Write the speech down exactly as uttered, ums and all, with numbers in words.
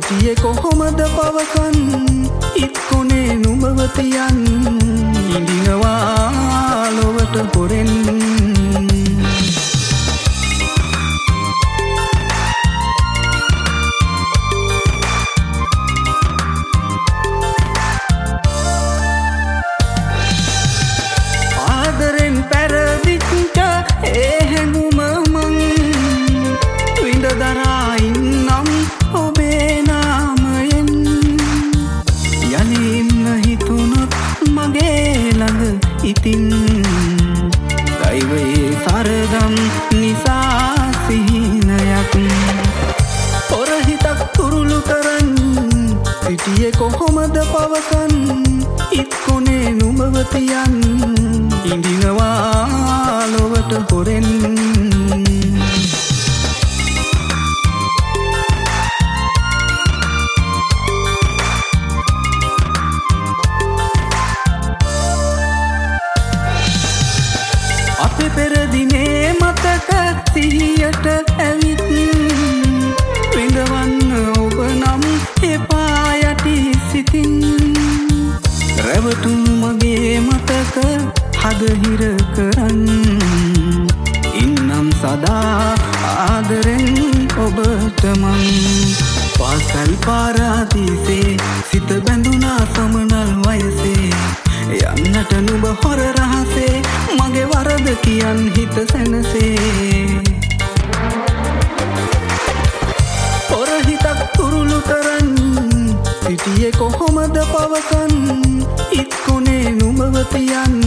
සිටියේ කොහොමද පවසන් ඉක්කොනේ නුඹව තියන් ඉඳිනවා ලොවට හොරෙන් ආදරෙන් පැරදිච්ච ඒ හැඟුම මං විඳ දරා ඉන්නම් ඔබේ නාමයෙන් යලි ඉන්න හිතුනොත් මගේ ළඟ ඉතින් දෛවයේ සරදම් නිසා සිහිනයක් පොර හිතක් තුරුළු කරන් සිටියේ කොහොමද පවසන් ඉක්කොනේ නුඹව තියන් ඉඳිනවා ලොවට හොරෙන් අපේ පෙර දිනේ මතක සිහියට ඇවිත් විඳවන්න ඔබ නම් එපා යටි සිතින් රැවටුණු මගේ මතක හදහිර කරන් ඉන්නම් සදා ආදරෙන් ඔබට මං පාසල් පාරාදීසේ සිත බැඳුනා සමනල් වයසේ යන්නට නුඹ හොර රහසේ මගේ වරද කියන් හිත සැනසේ පොර හිතක් තුරුළු කරන් සිටියේ කොහොමද පවසන් ඉක්කොනේ නුඹව තියන්